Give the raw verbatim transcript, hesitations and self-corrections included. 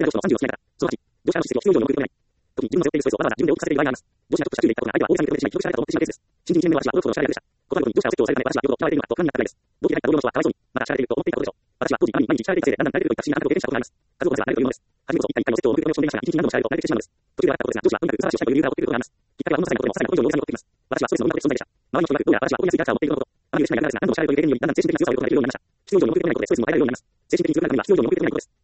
のさんじゅうはちないから、そのはち、同社の出席を必要上に送り込めない。時に自分の背負っているストレスをわざわざ自分で大きくさせている場合があります。同社が得とした収益が過去が相手は大きさに認めてしまい、記録しられたと思ってしまうケースです。新人いちねんめは私はおよその支払いでした。ことのように同社を説教されるため私はよほど嫌われているのかと不安になったくらいです。同期で入った同僚の人はかわいそうに、まだ支払えていると思っていたことでしょう。私は当時毎日支払えているせいでだんだん慣れているといった不思議な感覚を経験したことがあります。数を数えば慣れるというものです。初めこそ一回一回の説教を送り込みをしていましたが、一日何度も支払えると慣れてきてしまうのです。途中で分かったことですが、上司はとにかく嘘話をしたいという理由が起きることがあります。きっかけはこの際のことでもさらにこの以上の要素に起きます。私はストレスの源として存在でした。周りの人がどうやら私は怒りやすいキャラクターを持っているとのこと。あまり許しないやりながらですが、何度も支払えるという経験によりだんだん精神的な強さを得ることができるようになりました。必要以上に送り込めないことでストレスにも耐えられるようになります。精神的に強くなるには必要以上に送り込めないことです。